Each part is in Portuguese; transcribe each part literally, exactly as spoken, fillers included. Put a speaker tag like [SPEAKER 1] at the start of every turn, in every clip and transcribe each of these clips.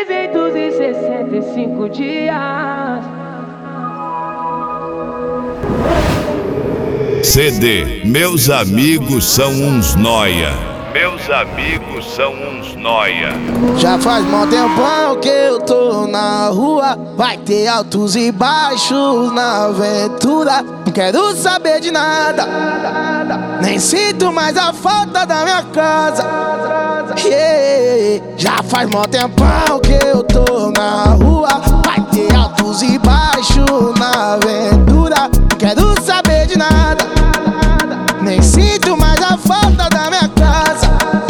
[SPEAKER 1] trezentos e sessenta e cinco dias.
[SPEAKER 2] C D Meus Amigos São Uns Noia. Meus amigos são uns noia.
[SPEAKER 3] Já faz mó tempão que eu tô na rua. Vai ter altos e baixos na aventura. Não quero saber de nada, nem sinto mais a falta da minha casa. Yeah. Já faz mó tempão que eu tô na rua. Vai ter altos e baixos na aventura. Não quero saber de nada, nem sinto mais a falta da minha casa.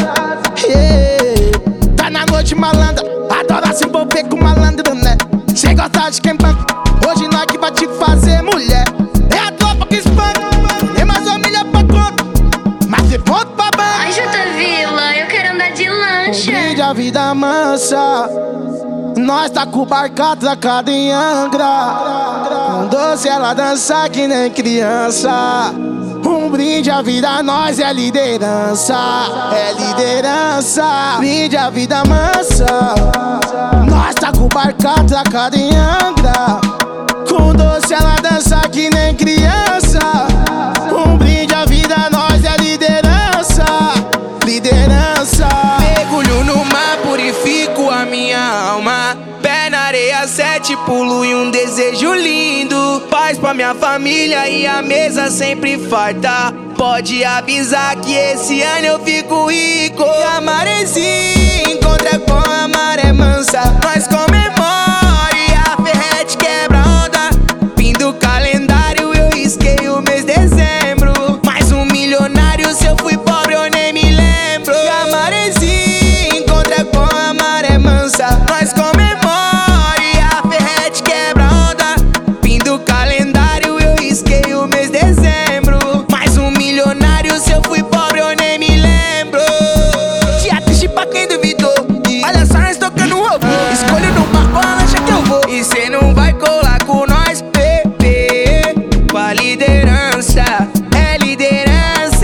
[SPEAKER 3] Yeah. Tá na noite malandra, adora se envolver com malandro, né? Cê gosta de quem banca, hoje nós que vai te fazer mulher. É a tropa que espanca, nem mais família pra conta, mas cê ponto pra banca.
[SPEAKER 4] Ai, Jota Vila, eu quero andar de lancha.
[SPEAKER 3] Um brinde a vida mansa, nós tá com o barco atracado em Angra. Com doce ela dança que nem criança. Um brinde à vida, nós é liderança, é liderança. Brinde à vida mansa, nós tá com o barco atracado em Angra. Com doce ela dança que nem criança. Um brinde à vida, nós é liderança, liderança.
[SPEAKER 5] Mergulho no mar, purifico a minha alma. Pé na areia, sete pulo e um desejo lindo. Paz pra minha família e a mesa sempre farta. Pode avisar que esse ano eu fico rico. E a maresia encontra com a maré mansa. Nós comemora e a ferrete quebra onda. Fim do calendário eu risquei o mês de dezembro. Mais um milionário, se eu fui pobre eu nem me lembro. E a maresia encontra com a maré mansa. Nós comemora e a ferrete quebra onda. Fim do calendário eu risquei o mês de dezembro. Mais um milionário, se eu fui pobre eu nem me lembro. Dia triste pra quem duvidou. E olha só nós tocando robô. Escolho no barco a lancha que eu vou. E cê não vai colar com nós, bebê. Com a liderança, é liderança.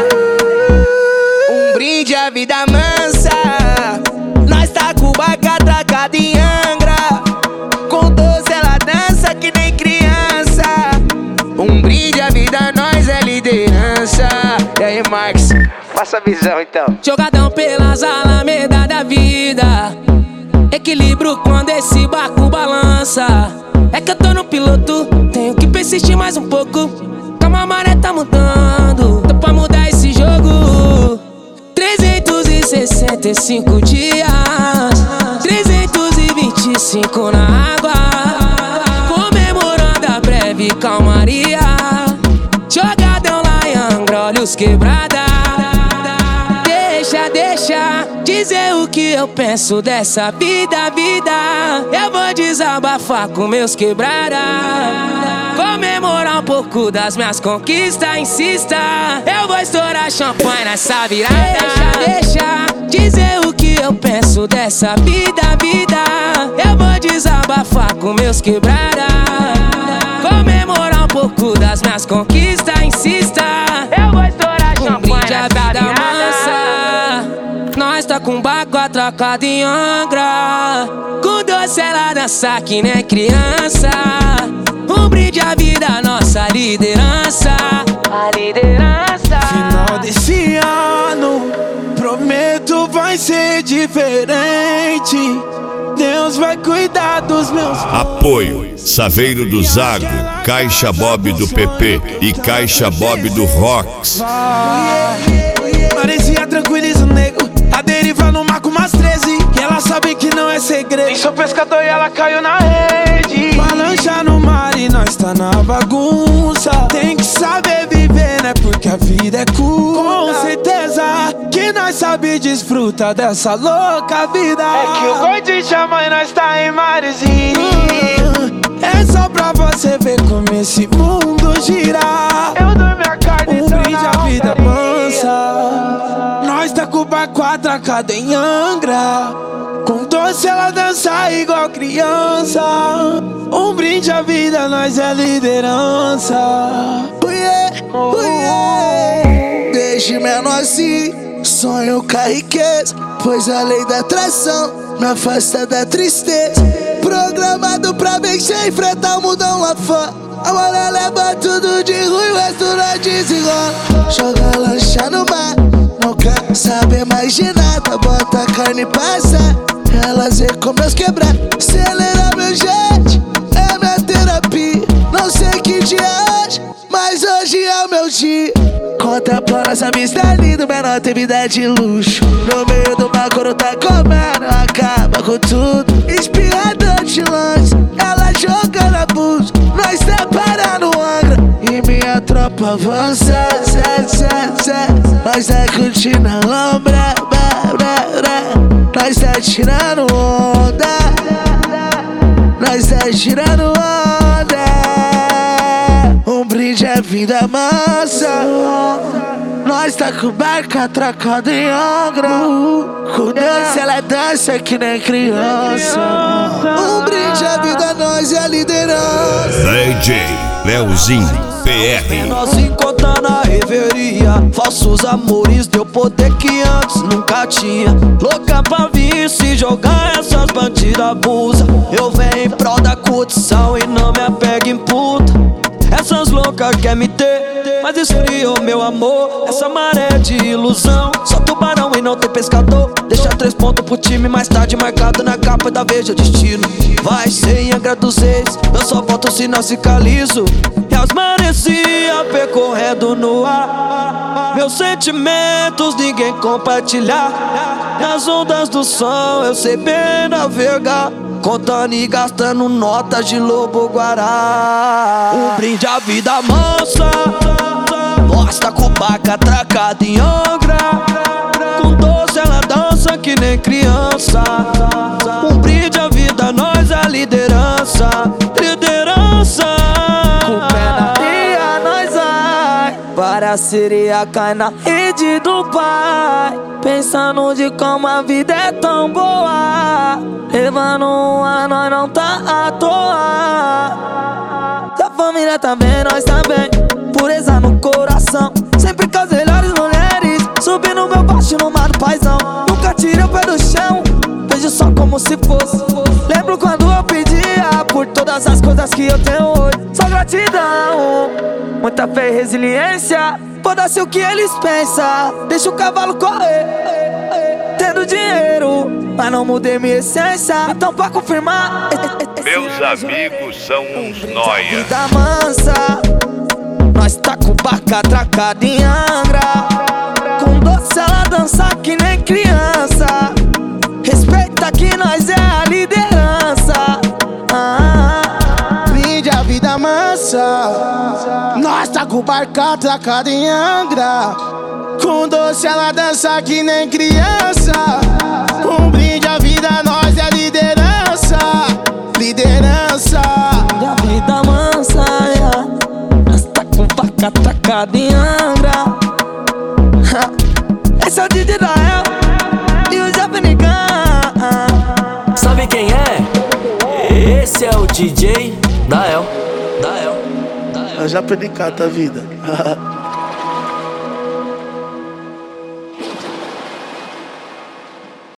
[SPEAKER 5] Um brinde à vida mansa. Nós tá com o barco atracado em Angra. Com doce ela dança que nem criança. Um brinde à vida, nós é liderança. E aí, Marcos, passa a visão então.
[SPEAKER 1] Jogadão pelas alamedas da vida, equilíbrio quando esse barco balança. É que eu tô no piloto, tenho que persistir mais um pouco. Calma, a maré tá mudando, tô pra mudar esse jogo. Trezentos e sessenta e cinco dias, trezentos e vinte e cinco na água, comemorando a breve calmaria. Jogadão lá em Angra, olhos quebrada. Deixa, deixa dizer o que eu penso dessa vida, vida. Eu vou desabafar com meus quebrada, comemorar um pouco das minhas conquistas, insista. Eu vou estourar champanhe nessa virada. Deixa, deixa dizer o que eu penso dessa vida, vida. Eu vou desabafar com meus quebrada, comemorar um pouco das minhas conquistas, insista. Eu vou estourar champanhe nessa virada. Nós tá com o barco atracado em Angra. Com doce ela dança que nem criança. Um brinde à vida, nossa liderança, a liderança.
[SPEAKER 3] Final desse ano, prometo vai ser diferente. Deus vai cuidar dos meus.
[SPEAKER 2] Apoio Saveiro do Zago, Caixa Bob do P P e Caixa Bob do Rox.
[SPEAKER 3] Parecia tranquiliza o nego, a deriva no mar com umas treze. E ela sabe que não é segredo. Nem sou pescador e ela caiu na rede. Balança no mar e nós tá na bagunça. Tem que saber viver, né? Porque a vida é curta. Com certeza que nós sabe desfrutar dessa louca vida. É que o gordinho chama e nós tá em Marezinho. É só pra você ver como esse mundo gira. Eu dou minha carne, um brinde à vida mansa. Nós tá com o barco atracado em Angra. Com doce ela dança igual criança. Um brinde à vida, nós é liderança. Oh yeah, oh yeah. Deixe menor assim, sonho com a riqueza, pois a lei da atração
[SPEAKER 6] me afasta da tristeza. Programado pra vencer, enfrentar o mundão lá fora. A mulher leva tudo de ruim, o resto não desenrola. Joga lancha no mar, não quer saber mais de nada. Bota a carne e passa, elas vê com meus quebrados. Acelera meu jet, é minha terapia. Não sei que dia é hoje, mas hoje é o meu dia. Contemplando essa vista linda, menor tem vida de luxo. No meio do mar, quando tá comendo, acaba com tudo. Espirrador de lanche, ela jogando abuso. Nós separando Angra e minha tropa avança. Zé, zé, zé. Nós tá curtindo a lombra, blá, blá, blá. Nós tá tirando onda, nós tá tirando onda. Um brinde é vida mansa. Nós tá com barca atracada em Angra. Com dança ela dança que nem criança. Um brinde é vida, nós é a liderança.
[SPEAKER 2] D J Leozinho P R.
[SPEAKER 3] Nós encontrando na reveria. Falsos amores deu poder que antes nunca tinha. Louca pra vir se jogar, essas bandidas abusa. Eu venho em prol da curtição e não me apego em puta. Essas loucas quer me ter, mas esfriou meu amor. Essa maré de ilusão, só tubarão e não tem pescador. Deixa três pontos pro time, mais tarde marcado na capa da Veja Destino. Vai ser em Angra dos Reis, eu só volto se não se calizo. E as maresia percorrendo no ar. Meus sentimentos ninguém compartilhar. Nas ondas do som eu sei bem navegar. Contando e gastando notas de lobo guará. Um brinde à vida mansa. Nós tá com barca atracada em Angra. Com doce ela dança que nem criança. Um brinde à vida, nós a liderança. Liderança. Com pé na areia nós vai. Para a sereia cai na rede do pai. Pensando de como a vida é tão boa. Levando um ar, nós não tá à toa. Se a família tá bem, nós tá bem. Pureza no coração, sempre com as melhores mulheres. Subindo meu baixo no mar do paizão. Nunca tirei o pé do chão, vejo só como se fosse. Lembro quando eu pedia por todas as coisas que eu tenho hoje. Só gratidão, muita fé e resiliência. Foda-se o que eles pensam, deixa o cavalo correr. Tendo dinheiro, mas não mudei minha essência. Então pra confirmar,
[SPEAKER 2] Meus amigos são uns nóia.
[SPEAKER 3] vida mansa. Nós tá com barca atracada em Angra. Com doce ela dança que nem criança. Respeita que nós é a liderança. ah,
[SPEAKER 6] Brinde a vida mansa. Nós tá com barca atracada em Angra. Com doce ela dança que nem criança. Um brinde à vida, nós é a liderança. Liderança.
[SPEAKER 3] Brinde a vida mansa, yeah. Nós tá com barca atracada em Angra. Esse é o D J Dael e o Zé Fenigan.
[SPEAKER 1] Sabe quem é? Esse é o D J Dael. Dael.
[SPEAKER 6] Eu já perdi cada vida.